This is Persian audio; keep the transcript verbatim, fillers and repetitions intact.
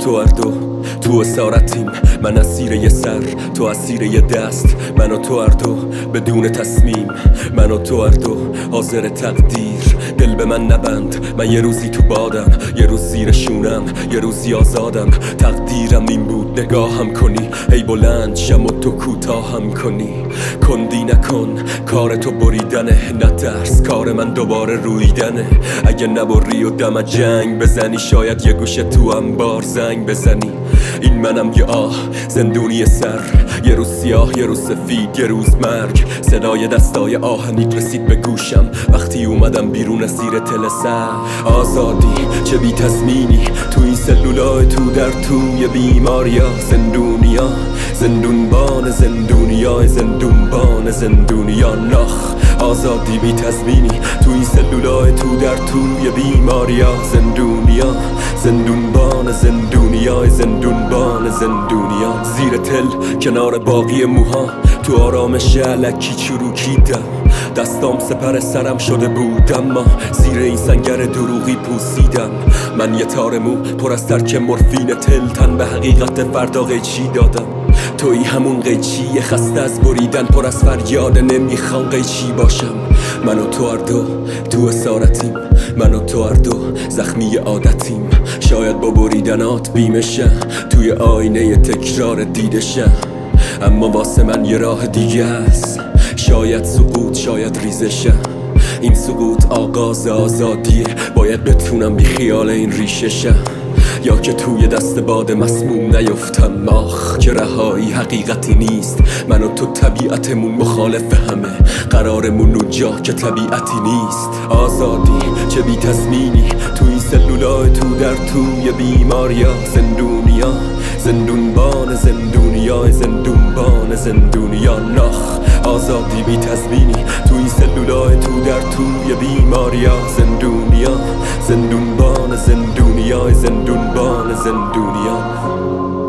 تو هر دو تو اسارتیم، من اسیر یه سر تو اسیر یه دست، من و تو هر دو بدون تصمیم، من و تو هر دو حاضر تقدیر. دل به من نبند، من یه روزی تو بادم، یه روز زیر شونم، یه روزی آزادم. تقدیرم این بود نگاهم کنی، ای بلند شم و تو کوتاهم کنی. کندی نکن، کار تو بریدنه، نه درس کار من دوباره رویدنه. اگه نبری و دم جنگ بزنی، شاید یه گوشه تو انبار زنگ بزنی. این منم یه آه زندونی سر، یه روز سیاه یه روز سفید یه روز مرگ. صدای دستای آهنیت رسید به گوشم وقتی اومدم بیرون از زیر تل سر. آزادی چه بی تضمینی تو این سلولای تو در توی بیماریا. زندونیا زندونبان زندونیا زندونبان زندونیا نخ. آزادی بی تضمینی تو این سلولای تو در توی بیماریا. زندونیا زندونبان زندونیا زندونبان زندونیا. زیر تل کنار باقی موها تو آرامش علکی چروکیدم. دستام سپر سرم شده بود اما زیر این سنگر دروغی پوسیدم. من یه تار مو پر از ترک مورفین تل، تن به حقیقت فردا قیچی دادم. توی همون قیچی خسته از بریدن، پر از فریاد نمیخوام قیچی باشم. من و تو هر دو تو اسارتیم، من و تو هر دو زخمی عادتیم. شاید با بریدنات بیمشه توی آینه تکرار دیدشه، اما واسه من یه راه دیگه هست. شاید سقوط شاید ریزشه، این سقوط آغاز آزادیه. باید بتونم بی خیال این ریششه، یا که توی دست باد مسموم نیفتم. آخ که رهایی حقیقتی نیست، من و تو طبیعتمون مخالف همه، قرارمون اونجا که طبیعتی نیست. آزادی چه بی تضمینی تو این سلولای تو در توی بیماریا. زندونیا زندونبان زندونیا زندونبان زندونیا نخ. آزادی بی تضمینی تو این سلولای تو در توی بیماریا. زندونیا زندونبان زندونیا زندونبان زندونیا.